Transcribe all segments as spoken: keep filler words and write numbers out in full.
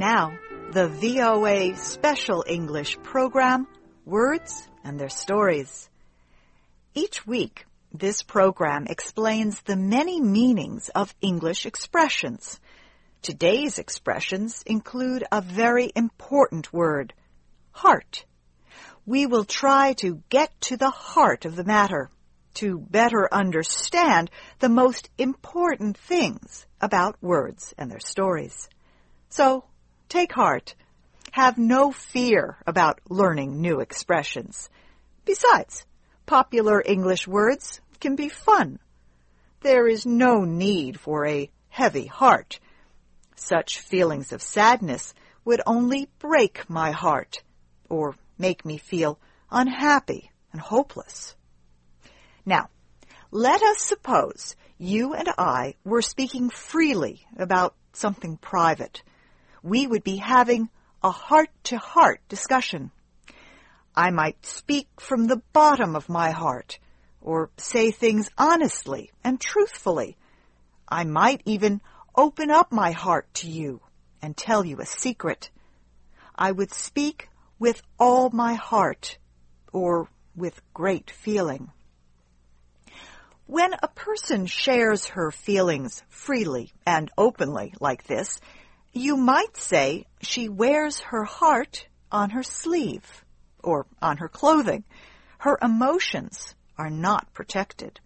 now, the V O A Special English program, Words and Their Stories. Each week, this program explains the many meanings of English expressions. Today's expressions include a very important word, heart. We will try to get to the heart of the matter, to better understand the most important things about words and their stories. So, take heart. Have no fear about learning new expressions. Besides, popular English words can be fun. There is no need for a heavy heart. Such feelings of sadness would only break my heart, or make me feel unhappy and hopeless. Now, let us suppose you and I were speaking freely about something private. We would be having a heart-to-heart discussion. I might speak from the bottom of my heart, or say things honestly and truthfully. I might even open up my heart to you and tell you a secret. I would speak with all my heart, or with great feeling. When a person shares her feelings freely and openly like this, you might say she wears her heart on her sleeve or on her clothing. Her emotions are not protected.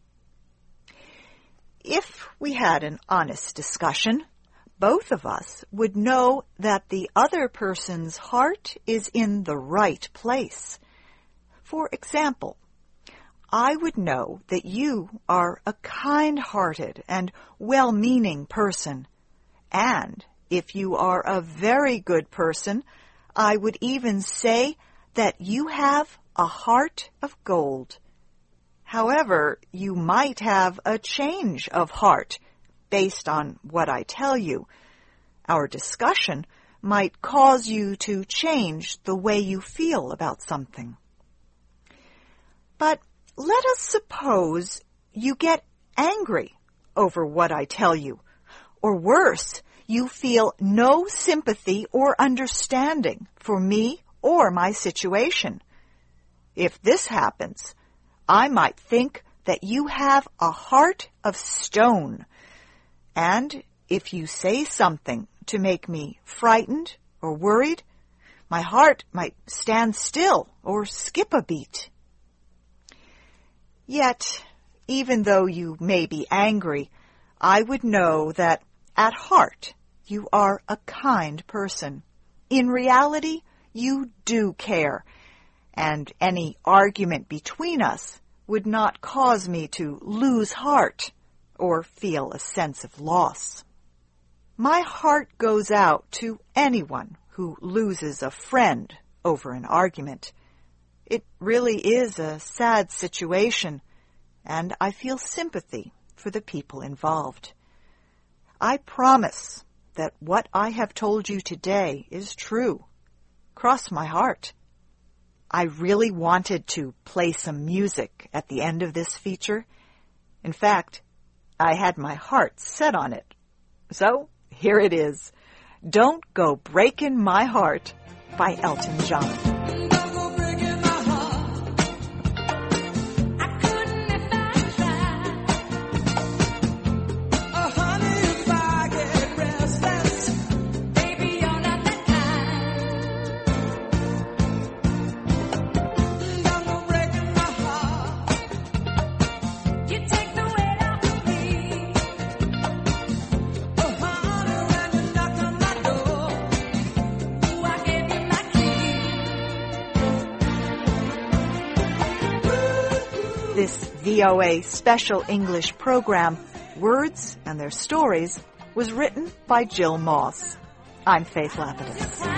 If we had an honest discussion, both of us would know that the other person's heart is in the right place. For example, I would know that you are a kind-hearted and well-meaning person, and if you are a very good person, I would even say that you have a heart of gold. However, you might have a change of heart based on what I tell you. Our discussion might cause you to change the way you feel about something. But let us suppose you get angry over what I tell you, or worse, you feel no sympathy or understanding for me or my situation. If this happens, I might think that you have a heart of stone. And if you say something to make me frightened or worried, my heart might stand still or skip a beat. Yet, even though you may be angry, I would know that at heart you are a kind person. In reality, you do care, and any argument between us would not cause me to lose heart or feel a sense of loss. My heart goes out to anyone who loses a friend over an argument. It really is a sad situation, and I feel sympathy for the people involved. I promise that what I have told you today is true. Cross my heart. I really wanted to play some music at the end of this feature. In fact, I had my heart set on it. So, here it is. Don't Go Breaking My Heart by Elton John. This V O A Special English program, Words and Their Stories, was written by Jill Moss. I'm Faith Lapidus.